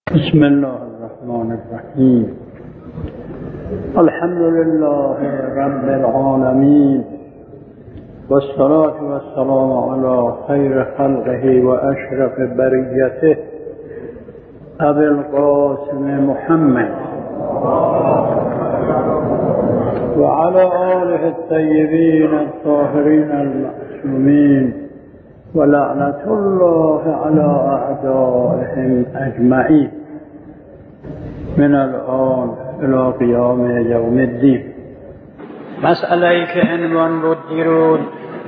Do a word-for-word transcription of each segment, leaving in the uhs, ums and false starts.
بسم الله الرحمن الرحیم. الحمد لله رب العالمین والصلاة والسلام علی خیر خلقه و اشرف بریته ابی القاسم محمد و علی آله الطیبین الطاهرین المعصومین و لعنت الله علی اعدائهم اجمعین من الان الى قیام یوم الدین. مسئله‌ای که عنوان بود دیروز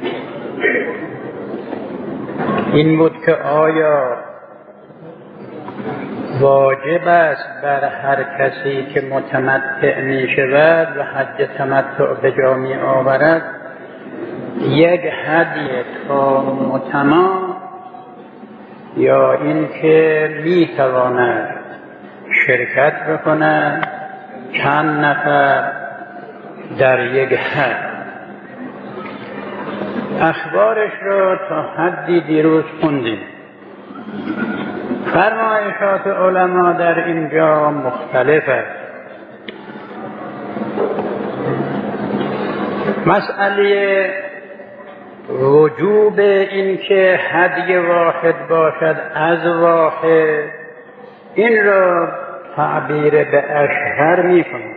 این بود که آیا واجب است بر هر کسی که متمتع می شود و حج تمتع به جا می آورد یک هدی تام و تمام، یا اینکه می تواند شرکت بکنند چند نفر در یک حد. اخبارش رو تا حدی دیروز خوندیم. فرمایشات علما در اینجا مختلف است. مسئله وجوب این که هدی واحد باشد از واحد، این را تعبیر به اشهر می کنند،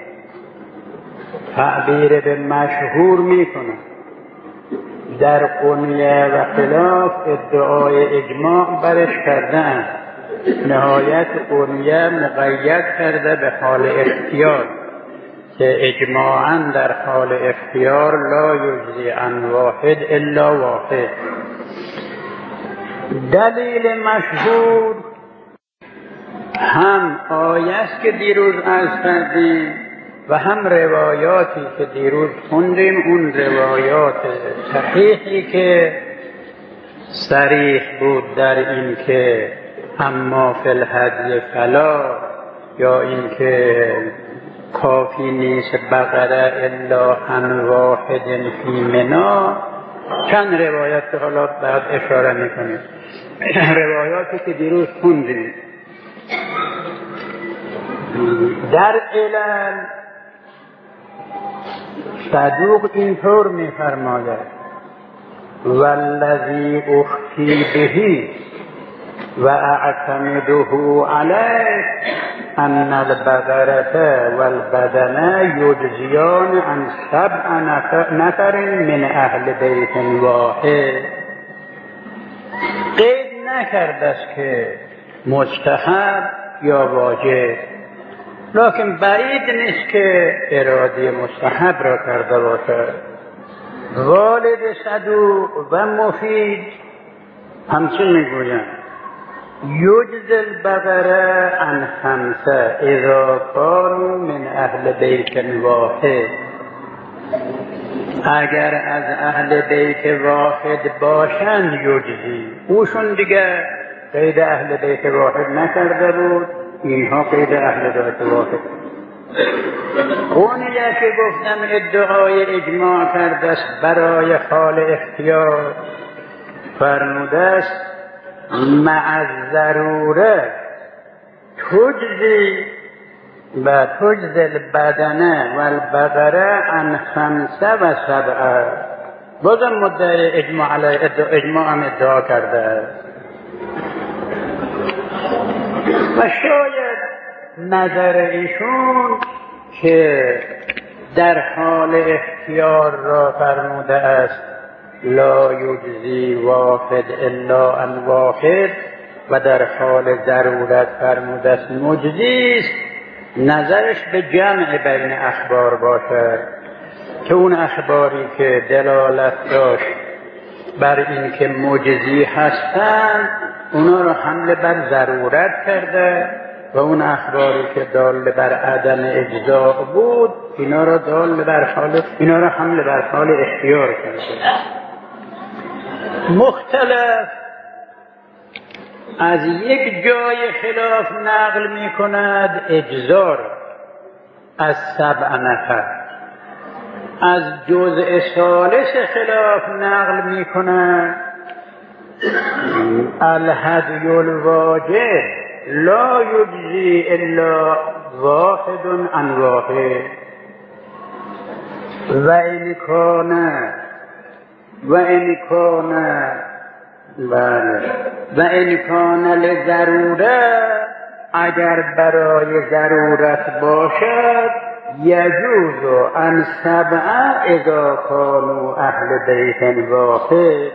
تعبیر به مشهور می کنند. در قنیه و خلاف ادعای اجماع برش کردن، نهایت قنیه مقید کرده به حال اختیار که اجماعاً در حال اختیار لا یجزی عن واحد الا واحد. دلیل مشهور هم آیه است که دیروز عرض کردیم و هم روایاتی که دیروز خوندیم. اون روایات صحیحی که صریح بود در این که اما فی الهدی فلا، یا این که کافی نیست بقره الا عن واحد فی منا. چند روایت که حالا بعد اشاره میکنیم، روایاتی که دیروز خوندیم. در علل صدوق اینطور میفرماید والذی اختی بهی و اعتمده علیه ان البقرة والبدنه یجزیان عن سبع نفر من اهل بیت واحد. قید نکرده است که مستحب یا واجب، لکن بعید نیست که اراده مستحب را کرده باشد. والد صدوق و مفید همچنین میگویند یجز البقره عن خمسه اذا كانوا من اهل بیت واحد. اگر از اهل بیت واحد باشند یجزی. اوشون دیگه قید اهل بیت واحد نکرده بود، اینها قید اهل بیت واحد. اونیه که گفتم ادعای اجماع کرده است برای حال اختیار، فرموده است مع الضروره تجزی و تجزی البدنه و البقره عن خمسه و سبعه. بازم مدعی اجماع علی اجماع هم ادعا کرده است و شاید نظر ایشون که در حال اختیار را فرموده است لا یجزی واحد الا عن واحد و در حال ضرورت فرموده است مجزی است، نظرش به جمع بین اخبار باشد که اون اخباری که دلالت داشت بر این که مجزی هستند اونا را حمل بر ضرورت کرده و اون اخباری که دال بر عدم اجزاء بود اینا را دال بر حال اینا را حمل بر حال اختیار کرده. مختلف از یک جای خلاف نقل می کند اجزا را از سبع نفر، از جزء ثالث خلاف نقل می کند الهدی الواجب لا یجزی الا واحد عن واحد و این کانه و این کانه بله و این کانه لضروره اگر برای ضرورت باشد یجوز ان سبعه اذا کانوا اهل بیت واحد.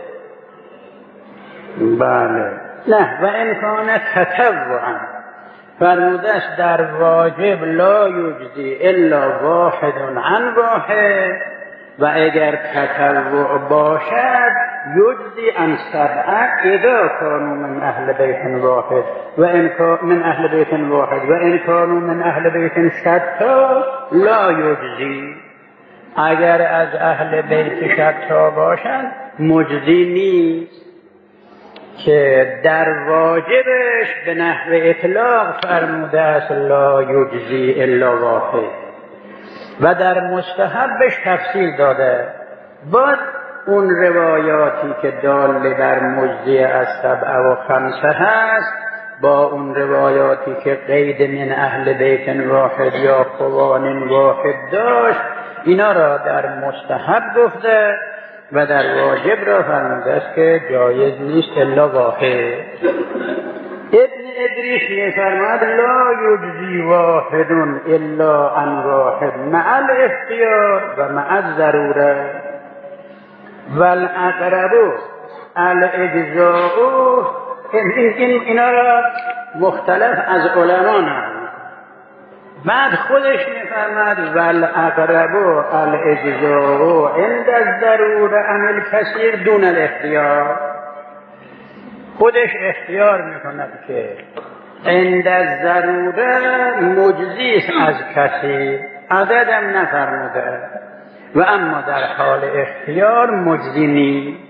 بله نه و این کانه تطوعا فرموده است در واجب لا یجزی الا واحد عن واحد و اگر تطوع باشد یجزی عن سبعه اذا کانوا من اهل بیت واحد و ان من اهل بیت واحد و ان کانوا من اهل بیت شتا لا یجزی. اگر از اهل بیت شتا باشند مجزی نیست که در واجبش به نحو اطلاق فرموده است لا یجزی الا واحد و در مستحبش تفصیل داده. باز اون روایاتی که دال بر مجزی از سبع و خمسه هست با اون روایاتی که قید من اهل بیت واحد یا قوانین واحد داشت اینا را در مستحب گفته و در واجب را فرموده است که جایز نیست الا واحد. ابن ادریس می‌فرماید لا یجزی واحد الا عن واحد مع الاختیار و مع الضروره والاقرب الاجزاء. این اینا را مختلف از علما نقل. بعد خودش می‌فرماید والاقرب الاجزاء عند الضروره عن الکثیر دون الاختیار. خودش اختیار میکند که عند الضروره مجزی از کسی عددم نفرموده و اما در حال اختیار مجزی نیست.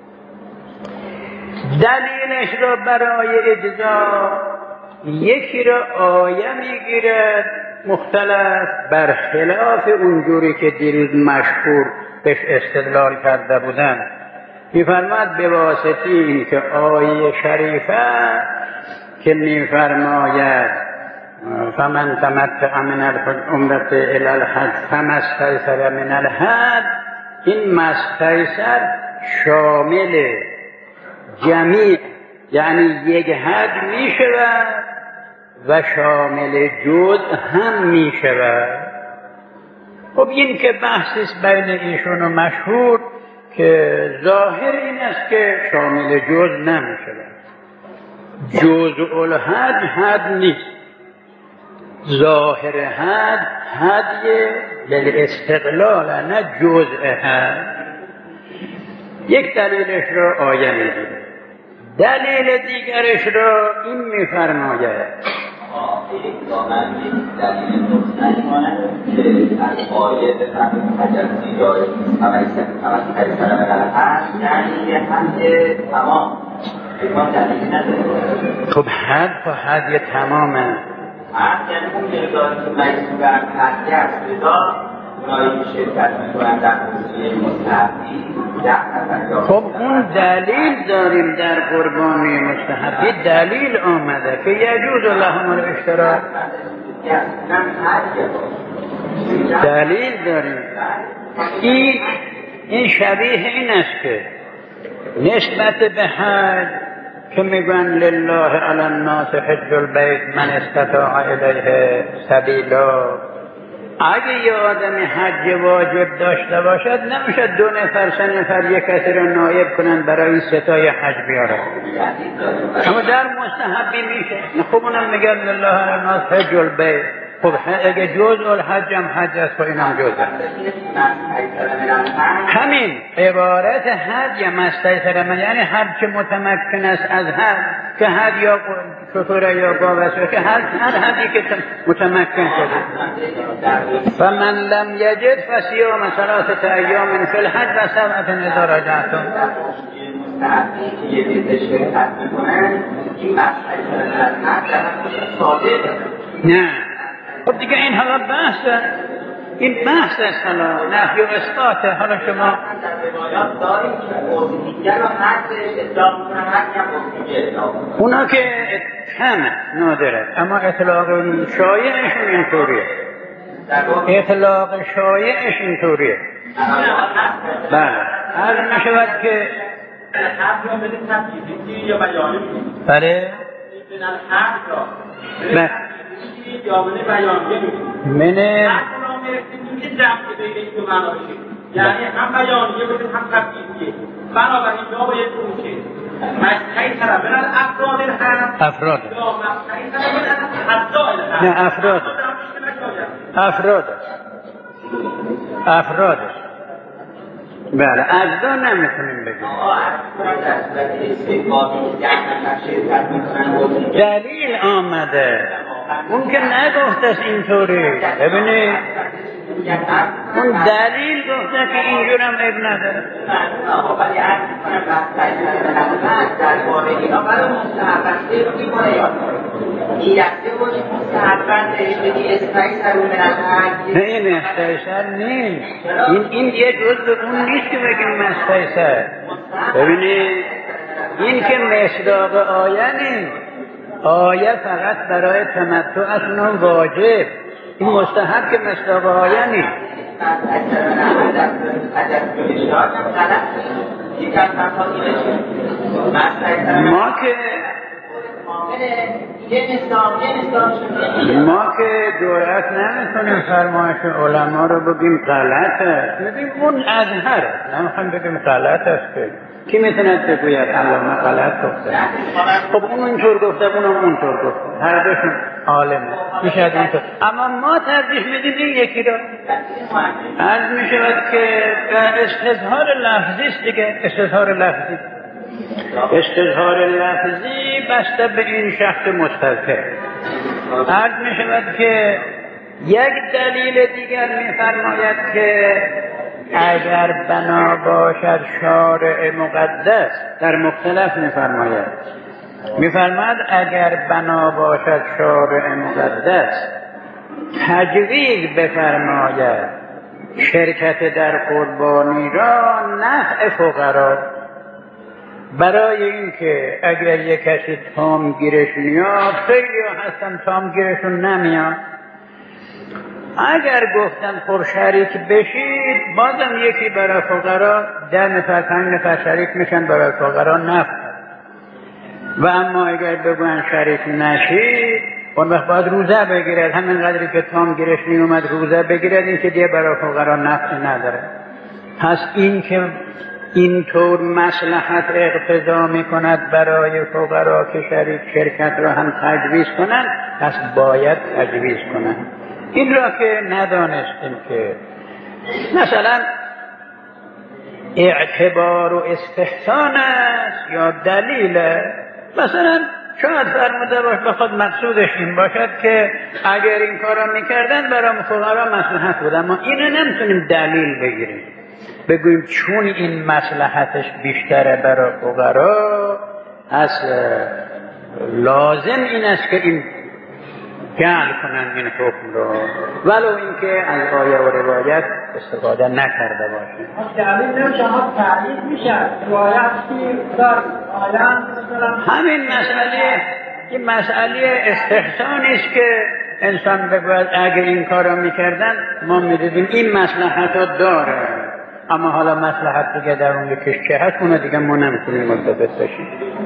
دلیلش را برای اجزا یکی را آیه میگیرد مختلف بر خلاف اونجوری که دیروز مشهور بهش استدلال کرده بودن. می‌فرماید به واسطه این که آیه شریفه که می‌فرماید فمن تمتع من العمرة الی الحج فما استیسر من الهدی، این مستیسر شامل جمیع یعنی یک حج می‌شود و شامل جزء هم می‌شود. خب این که بحثی است بین ایشون و مشهور که ظاهر این است که شامل جزء نمی‌شود. جزء الحج حد نیست، ظاهر حد حدی بالاستقلال نه جزء حد. یک دلیلش را آیه می‌گیره، دلیل دیگرش را این می‌فرماید آخری دامن دلیل مستقی مانه که از آیه به فرمون حجرسی داره همه خیلی سرمه هست یعنی یه حد تمام بکن دلیلی نداره. خب حد و حد یه تمامه. حد یعنی اون مقداری که مجموع بر حدی است بذار اونایی که شرکت میکنن در حضوری مستحبی خب اون دلیل داریم در قربانی مستحبی دلیل آمده که یجوز لهم الاشتراک. دلیل داریم. این این شبیه این است که نسبت به حج که میگن لله علی الناس حج البیت من استطاع الیه سبیلا، اگه یه آدمی حج واجب داشته باشد نمیشه دو نفر سه نفر یک کسی رو نایب کنن برای این ستای حج بیاره. اما در مستحبی میشه. خب اونم میگن لله علی الناس حج البیت. خب اگه جزء الحج هم حج است و اینم جزء همین عبارت حج یا مستیسر من یعنی هر چه متمکن است از حج که حج یا شطوره یا گاوه که هر هر حجی که متمکن شده. فمن لم یجد فصیام ثلاثه ایام فی الحج و سبعه اذا رجعتم. یه دیده شرکت میکنن این مستیسر من در ساده نه. خب دیگه این حالا بحثه این بحث است، حالا نفی و اثباته. حالا شما در روایات داریم که موضوعیه رو حدش اطلاق میکنن، حدی هم موضوعیه اطلاق میکنن. اونا که کمه، نادره، اما اطلاق شایعشون اینطوریه. اطلاق شایعش اینطوریه. بله، هر می شود که بله بله منه یعنی هم بیانیه بده هم تفکیریه، بنابراین جا باید اونچه مشتهی طرف بلد افراد هست افراد یا مشتهی طرف بلد حدائل هست. نه افراد افراد افراد بله، اجزا نمیتونیم بگیم. دلیل آمده، اون که نگفته اینطوری. ببینید اون دلیل گفته که اینجور هم اب نداره. نه این مستیسر نیست، این این یه جزء اون نیست که بگیم مستیسر. ببینید این که مصداق آیه نیست، آیه فقط برای تمتع است، اونم واجب. این مستحب که مصداق آیه نیست. ما که ما که جرأت نمیکنیم فرمایش علما رو بگیم غلطه، میگیم اون اظهره، نمیخوایم بگیم غلط است. که کی میتونه بگوید علامه غلط گفته؟ خب اون اینطور گفته، اونم اونطور گفته، هر دوشون عالمه، میشه اینطور. اما ما ترجیح میدیم این یکی رو. عرض میشود که استظهار لفظی است دیگه. استظهار لفظی استظهار لفظی بسته به این شخص مستظهر. عرض میشود که یک دلیل دیگر میفرماید که اگر بنا باشد شارع مقدس، در مختلف میفرماید میفرماید اگر بنا باشد شارع مقدس تجویز بفرماید شرکت در قربانی را نفع فقرا، برای اینکه اگر یک کسی تام گیرش میاد، خیلی هستن تام گیرشون نمیاد، اگر گفتن پر شریک بشید، بازم یکی برای فقرا، ده نفر پنج نفر شریک میشن برای فقرا نفع. و اما اگر بگوین شریک نشید، اون وقت باید روزه بگیرد، همین قدری که تام گیرش میومد روزه بگیرد، این که دیگه برای فقرا نفع نداره. پس این که اینطور مصلحت اقتضا میکند برای فقرا که شریک شرکت را هم تجویز کنند، پس باید تجویز کنند. این را که ندانستیم که مثلا اعتبار و استحسان است یا دلیل، مثلا شاید فرموده باش بخواد مقصودش این باشد که اگر این کارا میکردن برای فقرا مصلحت بود، اما اینو نمیتونیم دلیل بگیریم بگوییم چون این مصلحتش بیشتره برای فقرا، از لازم این است که این جعل کنن این حکم رو، ولو اینکه از آیه و روایت استفاده نکرده باشه. دلیل نمیشه، ها تعلیق میشه روایت کی در آیه مثلا همین مسئله، این مسئله استحسانی است که انسان بگوید اگر این کارو میکردن ما میدیدیم این مصلحت رو داره، اما حالا مصلحت دیگه در اون یکیش چه هست، اونو دیگه ما نمیتونیم مرتبط بشیم.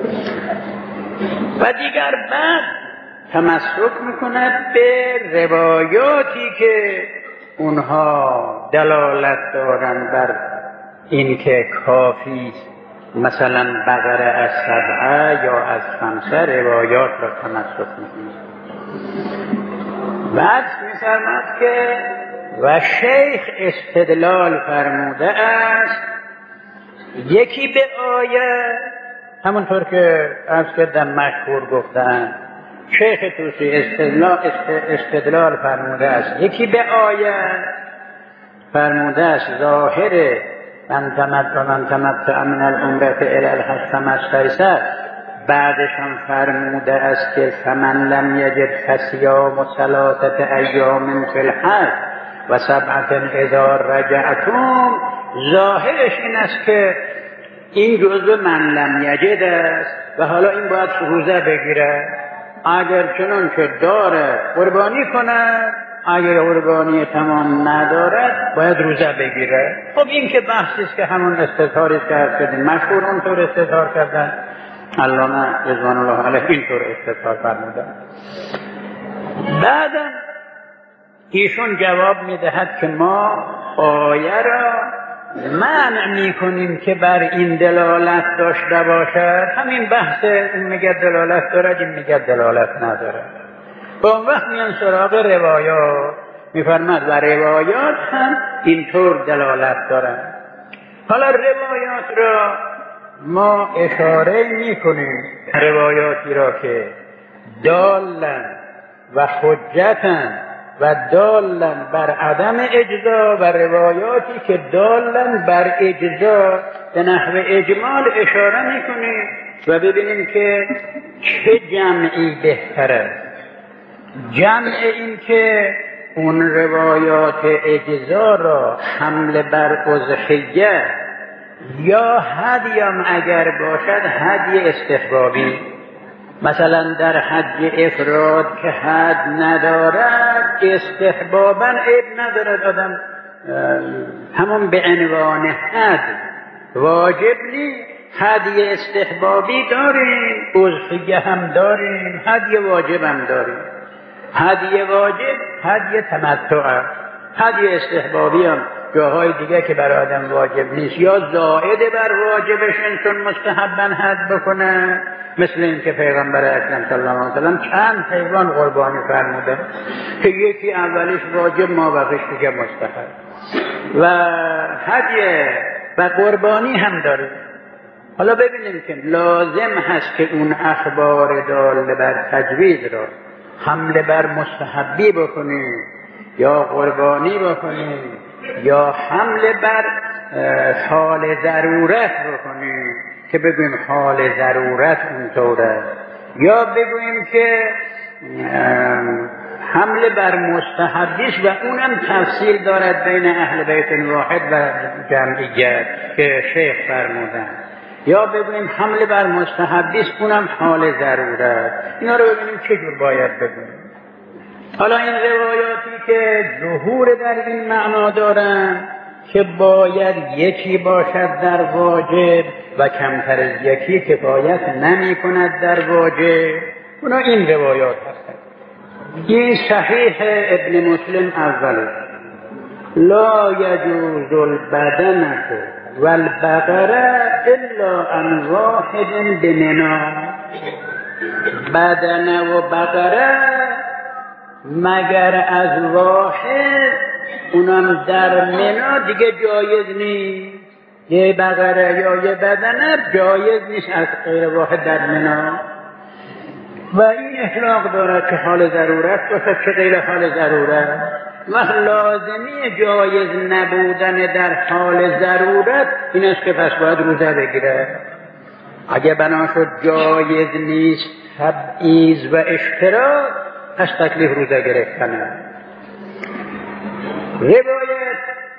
و دیگر بعد تمسک میکند به روایاتی که اونها دلالت دارن بر این که کافی مثلا بقره از سبعه یا از خمسه روایات را تمسک میکند. بعد میفرماد که و شیخ استدلال فرموده است یکی به آیه، همونطور که عرض کردم مشهور گفتن، شیخ توسی استدلال, استدلال فرموده است یکی به آیه فرموده است ظاهر من تمتع من تمتع من العمرة الی الحج فمستیسر، بعدشان فرموده است که فمن لم یجد فصیام ثلاثة ایام فی الحج و سبعة اذا رجعتم، ظاهرش این است که این جزء من لم یجد است و حالا این باید روزه بگیره. اگر چنان که داره قربانی کنه، اگر قربانی تمام ندارد باید روزه بگیره. خب این که بحثی است که همون استظهاری است که عرض کردیم، مشهور اونطور استظهار کردن، علامه رضوان الله علیه اینطور استظهار فرمودن. بعدم ایشون جواب میدهد که ما آیه را منع میکنیم که بر این دلالت داشته باشد. همین بحث این میگه دلالت دارد، این میگه دلالت ندارد. با اون وقت میان سراغ روایات، میفرماد و روایات هم اینطور دلالت دارند. حالا روایات را ما اشاره میکنیم، روایاتی را که دالن و حجتن و دالن بر عدم اجزا و روایاتی که دالن بر اجزا به نحو اجمال اشاره میکنیم و ببینیم که چه جمعی بهتره. جمع این که اون روایات اجزا را حمل بر اضحیه یا هدیم اگر باشد هدی استحبابی، مثلا در حج افراد که حد ندارد استحبابا عیب ندارد آدم همون به عنوان حد واجب نیست. هدی استحبابی داریم، اضحیه هم داریم، هدی واجب هم داریم. هدی واجب هدی تمتع، هدی استحبابی هم جاهای دیگه که بر آدم واجب نیست یا زائد بر واجبش انسان مستحباً حد بکنه، مثل این که پیغمبر اکرم صلی الله علیه وسلم چند حیوان قربانی فرموده که یکی اولیش واجب ما بقیش دیگه مستحب. و هدی و قربانی هم داریم. حالا ببینیم که لازم هست که اون اخبار داله بر تجویز را حمله بر مستحبی بکنیم یا قربانی بکنیم یا حمله بر حال ضرورت بکنیم که بگویم حال ضرورت اونطوره، یا بگوییم که حمله بر مستحبیش و اونم تفصیل دارد بین اهل بیت واحد و جمعیت که شیخ فرمودن، یا بگوییم حمله بر مستحبیش اونم حال ضرورت. اینا رو ببینیم چه جور باید بگوییم. حالا این روایاتی که ظهور در این معنا دارن که باید یکی باشد در واجب و کمتر از یکی کفایت نمی کند در واجب، اونا این روایات هستند. این صحیح ابن مسلم اوله، لا یجوز البدنه والبقره الا عن واحد بمنا. بدنه و بقره مگر از واحد، اونم در منا دیگه جایز نیست. یه بقره یا یه بدنه جایز نیست از غیر واحد در منا. و این اطلاق دارد که حال ضرورت باشه چه غیر حال ضرورت. و لازمی جایز نبودن در حال ضرورت این است که پس باید روزه بگیره. اگه بنا شد جایز نیست تبعیض و اشتراک، پس تکلیف روزه گرفتنه. روایت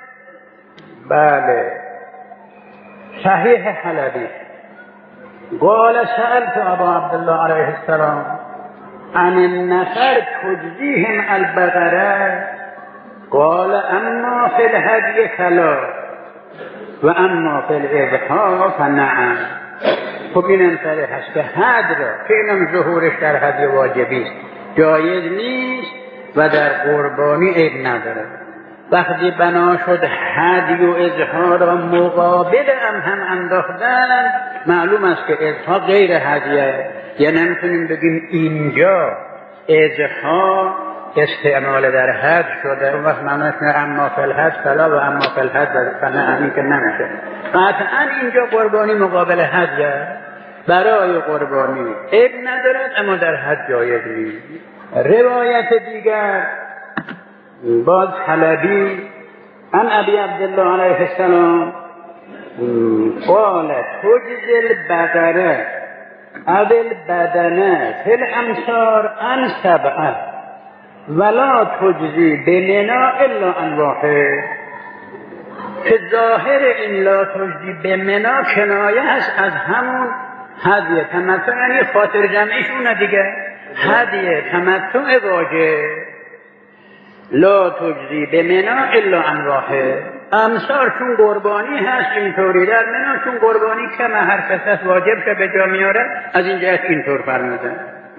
بله صحیح حلبی قال سألت ابا عبدالله علیه السلام عن النفر تجزیهم البقره قال اما فی الهدی فلا و اما فی الاضحی فنعم. خب این انصره هست که حد را که اینم ظهورش در هدی واجبی است جایز نیست و در قربانی عیب نداره. وقتی بنا شد هدی و اضحی را مقابل هم هم انداختن، معلوم است که اضحی غیر هدیه. یعنی نمیتونیم بگیم اینجا اضحی استعمال در حد شده اون وقت معناش نه اما فی الحد فلا و اما فی الحد فلا، این که نمیشه. قطعا اینجا قربانی مقابل هدیه، برای قربانی عیب ندارد اما در حد جایز نیست. روایت دیگر باز حلبی عن ابی عبدالله علیه السلام قال تجزی البقره او البدنه فی الامصار عن سبعه ولا تجزی بمنا الا عن واحد، که ظاهر این لا تجزی بمنا کنایه هست از همون هدیه تمتع، یعنی خاطر جمعیش اونه دیگه، هدیه تمتع واجب. لا تجزی بمنا الا عن واحد، امثال چون قربانی هست اینطوری در منا، چون قربانی که هر کس از واجب که به جا میاره، از این جهت اینطور فرموده.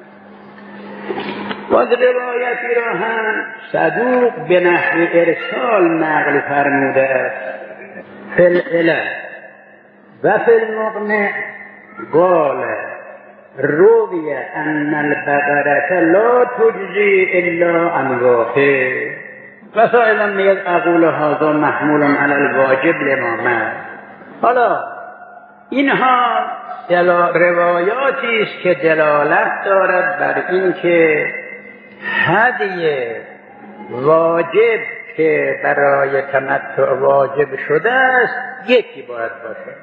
باز روایتی را هم صدوق به نحو ارسال نقل فرموده است. فی العله و فی المقنع قال روی ان البقره لا تجزی الا عن واحد و سائلا میگه اقول هذا محمول علی الواجب لما. حالا اینها روایاتی است که دلالت دارد بر این که هدیه واجب که برای تمتع واجب شده است یکی باید باشه.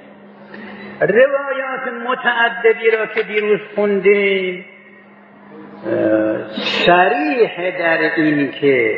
روایات متعددی را که دیروز خوندیم صریح در این که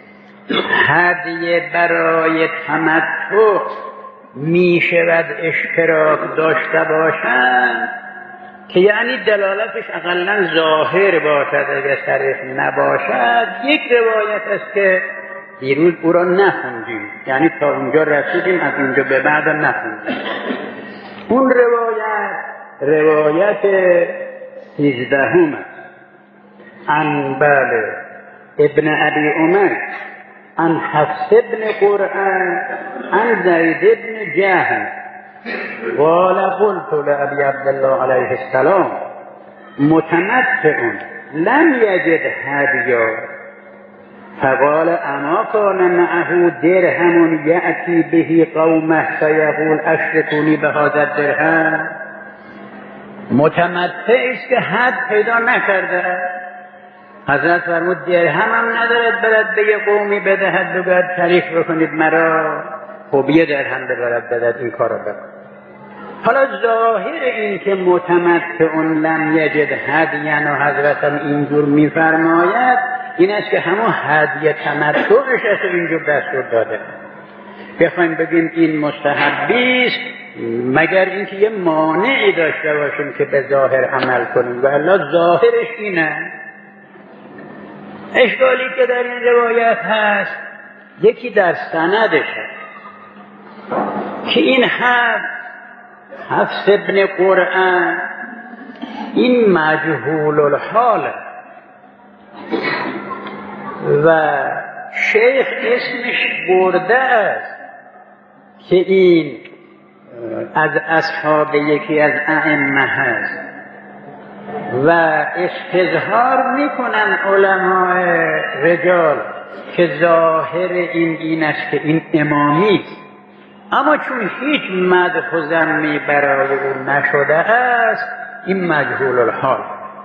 هدیه برای تمتع می شود اشتراک داشته باشند، که یعنی دلالتش اقلا ظاهر باشد، اگر صریح نباشد. یک روایت است که دیروز او را نخوندیم، یعنی تا اونجا رسیدیم، از اونجا به بعد نخوندیم. اون روایت روایت سیزدهم است، عن بله ابن ابی عمر عن حفص ابن قرآن عن زید ابن جهل قال قلت لأبي عبد الله عليه السلام متمتع لم يجد هديا فقال اما كان معه درهم يأتي به قومه فيقول اشركوني بهذا الدرهم. متمتع است که حد پیدا نکرده، حضرت فرمود درهم هم ندارد برد به یه قومی بدهد بگوید شریک بکنید مرا، خب یه درهم ببرد بدهد این کار رو بکن. حالا ظاهر این که متمتعون لم یجد هدیان و حضرت هم اینجور میفرماید این است که همون هدیه تمتعش است و اینجور دستور داده. بخوایم بگیم این مستحبی است مگر اینکه یه مانعی داشته باشیم که به ظاهر عمل کنیم، و الا ظاهرش اینه. اشکالی که در این روایت هست یکی در سندش هست که این حفظ حفص ابن قرآن این مجهول الحال و شیخ اسمش برده است که این از اصحاب یکی از ائمه هست و استظهار میکنن علماء رجال که ظاهر این این است که این امامی است، اما چون هیچ مدح و ذمی برای او نشده است این مجهول الحال.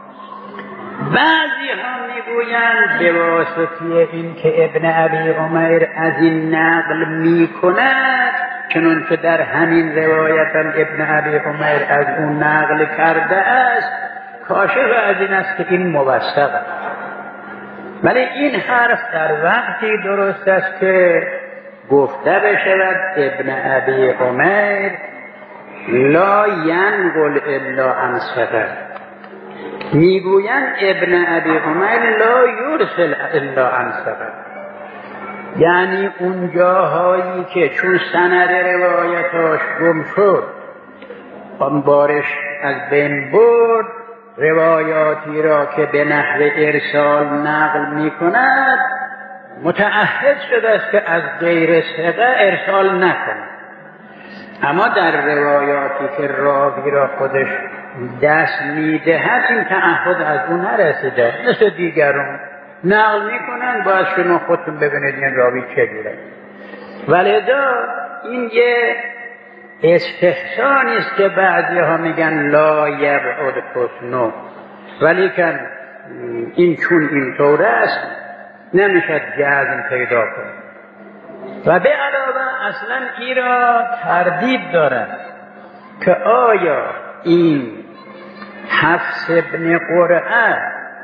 بعضی ها میگویند به واسطه این که ابن ابی عمر از این نقل میکند، چنان که در همین روایت هم ابن ابی عمر از اون نقل کرده است، کاشف از این است که این موثق است. ولی این حرف در وقتی درست است که گفته بشود ابن ابی عمر لا ینقل الا عن ثقه، میگویند ابن ابی عمر لا یرسل الا عن ثقه، یعنی اون جاهایی که چون سند روایتاش گم شد آن بارش از بین برد، روایاتی را که به نحو ارسال نقل می کند متعهد شده است که از غیر ثقه ارسال نکند. اما در روایاتی که راوی را خودش دست میدهد این تعهد از اون نرسیده، مثل دیگرون نقل میکنن، باید شما خودتون ببینید این راوی چگونه. ولذا این یه استحسانی است که بعضی ها میگن لا یبعد حسنه، ولیکن این چون این طور است نمیشد جزم پیدا کنه. و به علاوه اصلا این را تردید دارد که آیا این حفص ابن قرآن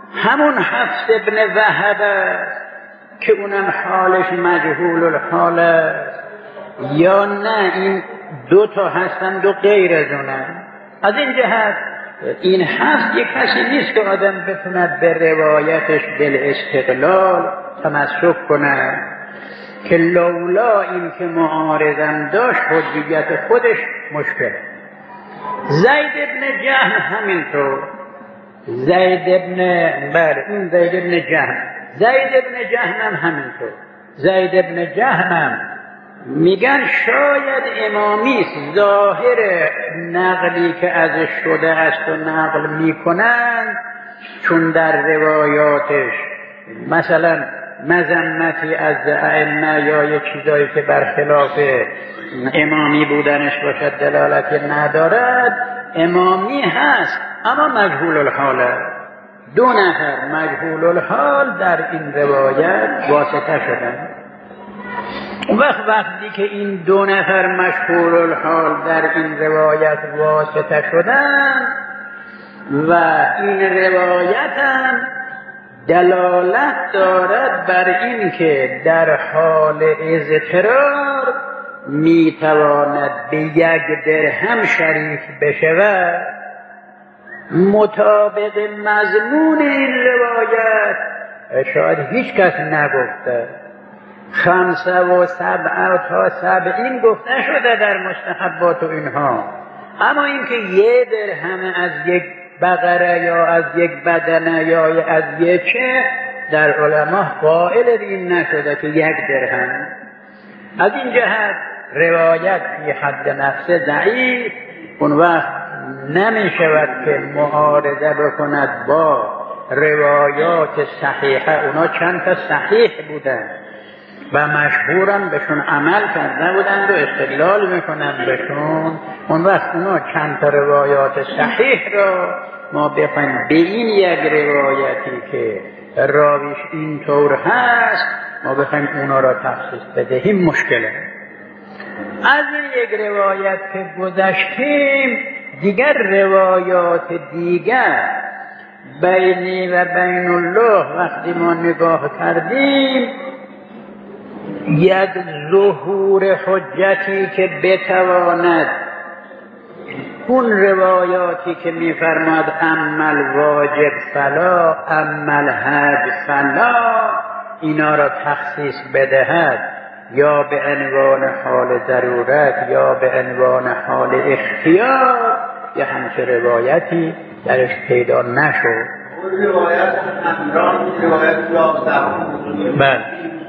همون حفص ابن وهب است که اونم حالش مجهول الحال است، یا نه این دو تا هستند و غیر از اونم؟ از این جهت این حفص یک کسی نیست که آدم بتوند به روایتش بالاستقلال تمسک کنه، که لولا این که معارضم داشت حجیت خودش مشکل. زید ابن جهم همینطور، زید ابن بله این زید ابن جهم زید ابن جهم هم همینطور. زید ابن جهم هم میگن شاید امامی ظاهر نقلی که ازش شده است و نقل میکنن، چون در روایاتش مثلا مذمتی از ائمه یا یه چیزایی که برخلاف امامی بودنش باشد دلالتی ندارد، امامی هست اما مجهول الحال است. دو نفر مجهول الحال در این روایت واسطه شدن. وقت وقتی که این دو نفر مشهور الحال در این روایت واسطه شدن و این روایت هم دلالت دارد بر این که در حال اضطرار میتواند به یک درهم شریک بشود، مطابق مضمون این روایت شاید هیچ کس نگفته، خمسه و سبعه تا سبعین گفته شده در مستحبات و اینها، اما اینکه یه درهم از یک بقره یا از یک بدنه یا از یک چه در علما قائل این نشده که یک درهم. از این جهت روایت فی حد نفس ضعیف اون وقت نمی شود که معارضه بکند با روایات صحیحه. اونا چند تا صحیح بودن و مشهورن بهشون عمل کرده بودند و استدلال میکنن بهشون، اون وقت اونا چند تا روایات صحیح را ما بخوایم به این یک روایتی که راویش اینطور هست ما بخوایم اونا را تخصیص بدهیم مشکله. از این یک روایت که گذشتیم دیگر روایات دیگر بینی و بین الله وقتی ما نگاه کردیم، یک ظهور حجتی که بتواند اون روایاتی که میفرماد عمل واجب فلا عمل حج فلا اینا را تخصیص بدهد، یا به عنوان حال ضرورت یا به عنوان حال اختیار، یا همچه روایتی درش پیدا نشد. اون روایت امران روایت بله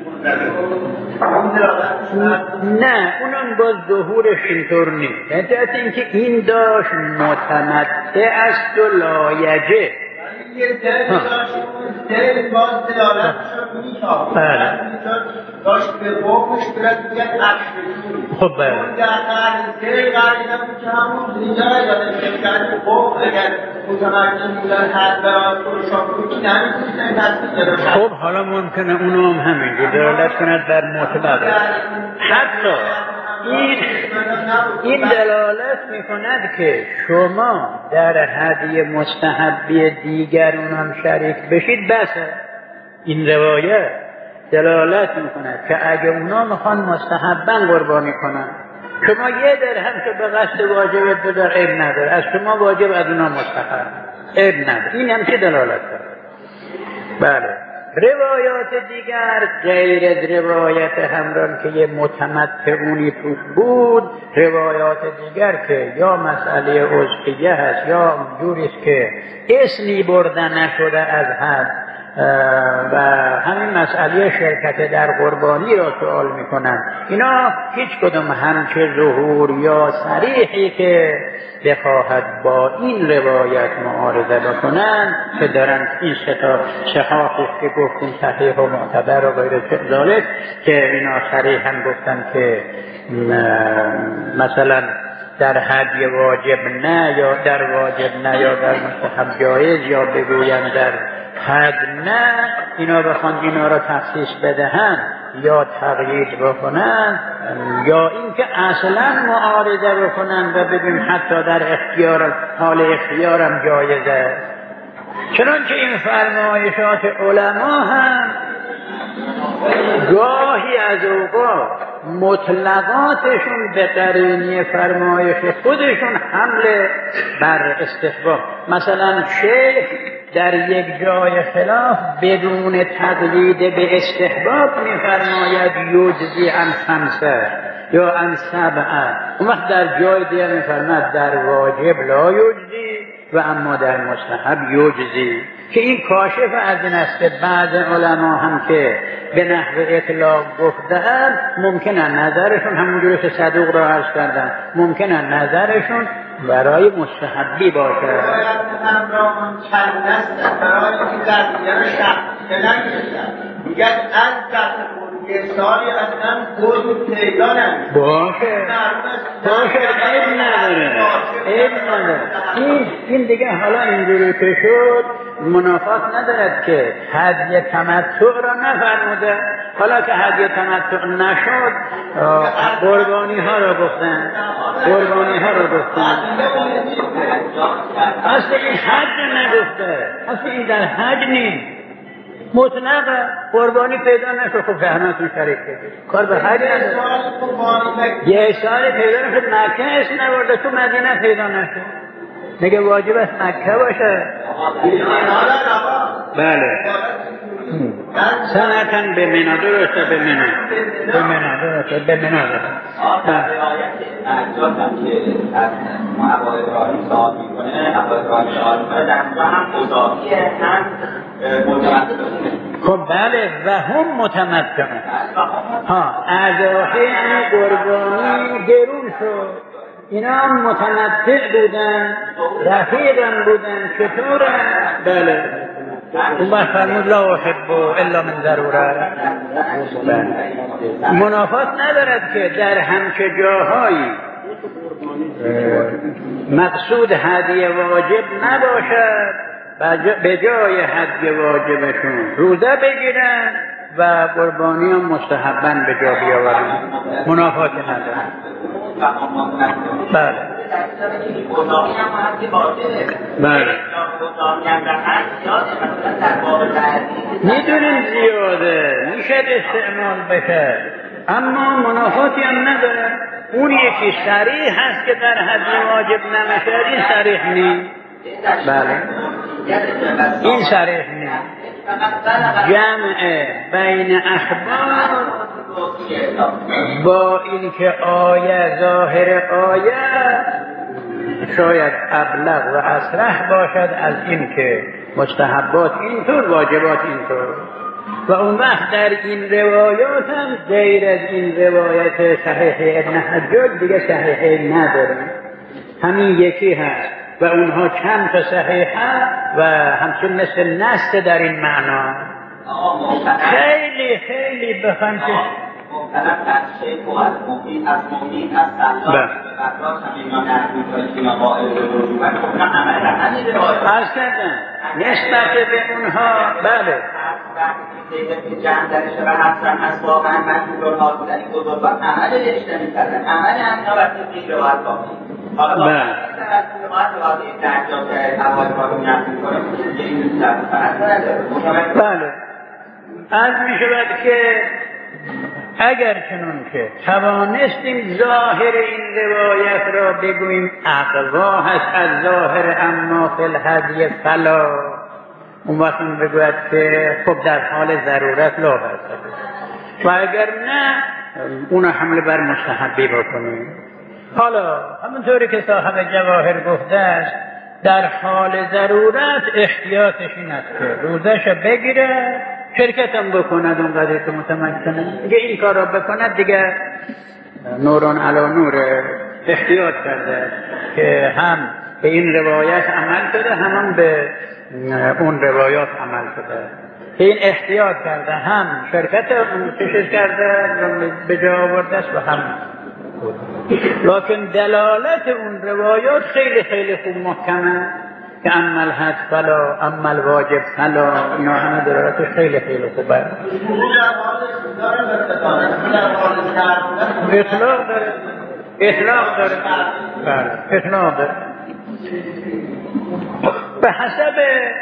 نه اونم باز ظهورش اینطور نیست، نتیجت اینکه این داشت متمتع است و لایجه یه دلیل داشت دلیل باز دلالت شد میتاب داشت به بومش برد یک اکشنی. خب بله اون در قرن دلیل قرنی نبود که همون اینجا یادم شکرد بوم اگر متمکن بودن حد برای خودشان بودی نمیتونستن تصدیق داشت. خب حالا ممکنه اونو هم همینجور دلالت کند بر مطلق. حتی این این دلالت میکند که شما در هدیه مستحبی دیگر اونم شریک بشید. بس این روایت دلالت میکند که اگه اونا میخوان مستحبن قربانی کنن، شما یه درهم که به قصد واجبت بدار عیب نداره، از شما واجب از اونا مستحب عیب نداره. این هم چه دلالت داره؟ بله روایات دیگر غیر از روایت همران که یه متمتعونی توش بود، روایات دیگر که یا مسئله عضقیه هست یا جوریست که اسمی برده نشده از حد و همین مسئله شرکت در قربانی را سوال میکنن، اینا هیچ کدوم همچه ظهور یا صریحی که بخواهد با این روایت معارضه بکنن که دارن این ستا صحاحی که گفتیم صحیح و معتبر و غیر ذالک که اینا صریحا گفتن که مثلا در هدی واجب نه یا در واجب نه یا در مستحب جایز، یا بگویم در حد نه، اینا بخوان اینا را تخصیص بدهن یا تغییر بکنن، یا اینکه اصلا معارضه بکنن و بگیم حتی در اختیار حال اختیارم جایز است. چنانچه این فرمایشات علما هم گاهی از اوقات مطلقاتشون به قرینه فرمایش خودشون حمله بر استحباب. مثلا شیخ در یک جای خلاف بدون تقلید به استحباب میفرماید یجزی عن خمسه یا عن سبعه، اون وقت در جای دیگر میفرماید در واجب لا یجزی و اما در مستحب یجزی، که این کاشف از این است که بعض علما هم که به نحو اطلاق گفتند ممکنه نظرشون همونجوری که صدوق را عرض کردن ممکنه نظرشون برای مستحبی باشه. چند دست برای این درمیان شخصی نگیرد میگه از دست یه سالی از من خود پیدا نمید باشه باشه عیب نداره عیب نداره. این این دیگه حالا اینجوری که شد منافات ندارد که هدیه تمتع را نفرموده. حالا که هدیه تمتع نشد قربانی ها را گفتن قربانی ها را گفتن اصل این حج نگفته، اصل این در حج نیست، مطلق قربانی پیدا نشد. خب فهمتون شریک بگید کار به حج نداره. یه سال پیدا نشد مکه اسم نورده تو مدینه پیدا نشد، نگه واجب است مکه باشه. بله سنتن به منا درسته به منا به منا درسته به منا درسته. در روایت ارجاح هم که از معباد ابراهیم سوال میکنه عباد ابراهیم سوال میکنه در اونجا هم مضافیه هم متمتعونه. خب بله و هم متمتعون. ها اضافه یعنی قربانی گرون شد، اینا هم متمتع بودن رفیقم بودن. چطوره؟ بله اون وقت فرمود لا احب الا من ضروره. منافات ندارد که در همچه جاهایی مقصود هدیه واجب نباشد به جای هدیه واجبشون روزه بگیرن و قربانی هم مستحباً به جا بیاورن، منافات ندارد. بله بله میدونیم زیاده میشه استعمال بشه اما منافاتی هم نداره. اون یکی صریح هست که در هدیه واجب نمیشه، این صریح نیست. بله این صریح نیست. جمع بین اخبار با این که آیه ظاهر آیه شاید ابلغ و اصرح باشد از این که مستحبات اینطور واجبات اینطور. و اون وقت در این روایات هم غیر از این روایت صحیح ابن حجاج دیگه صحیح نداره، همین یکی هست و اونها چند تا صحیحه و همچون مثل نست در این معنا. خیلی خیلی بخوایم که مبتلق از شیخ و از مفید از مفید از سلام اطراف هم اینا نرمی کنید اینا قائل به رجوعن خب نه همه در همین روایت عرض کردن نسبت به اونها. بله که جمع درشه و حسن از واقعا مجموع ها بودن این بزرگان عمل اجتماعی کردن عمل همینا وقتی این روایت کافی. حالا با این از روایت واقعی در جا که اول کارو نرمی کنید که این دوست در فرق نداره. بله از می شود که اگر چنون که توانستیم ظاهر این روایت را بگوییم اقوا هست از ظاهر اما فی الهدی فلا، اون وقت بگوید که خب در حال ضرورت لا هست و اگر نه اون حمله بر مستحبی بکنیم. حالا همونطوری که صاحب جواهر گفته است در حال ضرورت احتیاطش این است که روزش بگیره شرکت هم بکند اونقدر که متمکنه دیگه این کار را بکند دیگه نوران علا نور احتیاط کرده که هم به این روایت عمل شده هم به اون روایات عمل شده. این احتیاط کرده هم شرکت چشش کرده به جا آورده است و هم لکن دلالت اون روایات خیلی خیلی خوب محکمه که عمل هست فلا عمل واجب فلا اینا همه دلالتش خیلی خیلی خوبه. اطلاق داره اطلاق داره اطلاق داره به حسب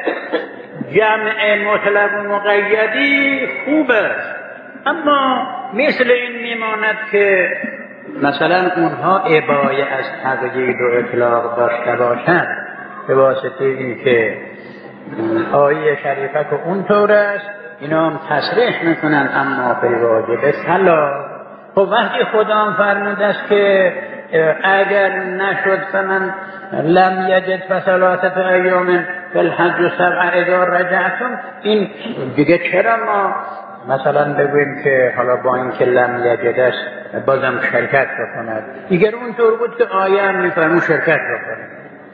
جمع مطلق و مقیدی خوب است، اما مثل این میماند که مثلا اونها ابایه از تقیید و اطلاق داشته باشند به واسطه این که آیه شریفه که اونطور است اینا هم تصریح میکنن اما فی واجب سلا. خب وقتی خدا فرموده است که اگر نشد فمن لم یجد فثلاثه ایام فی الحج و سبع اذا رجعتم، این دیگه چرا ما مثلا بگویم که حالا با این که لم یجد است بازم شرکت بکند؟ دیگر اونطور بود که آیه هم میفرمون شرکت بکند.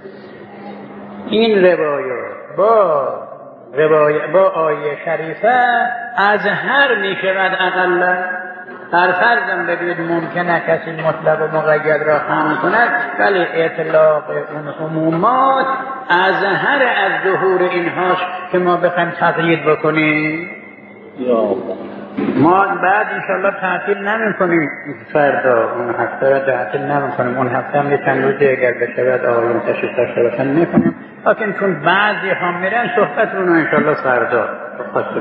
این روایات با روایت با آیه شریفه از هر میشود اقلا در فرضم بگوید ممکنه کسی مطلق و مقید را حمل کند، ولی اطلاق اون عمومات از هر از ظهور اینهاست که ما بخوایم تقیید بکنیم. ما بعد انشالله تعطیل نمی کنیم، فردا اون هفته را تعطیل نمی کنیم، اون هفته هم یه چند روزی اگر بشود آقایون تشریف داشته باشن می کنیم، لیکن چون بعضی ها میرن صحبت رو انشالله فردا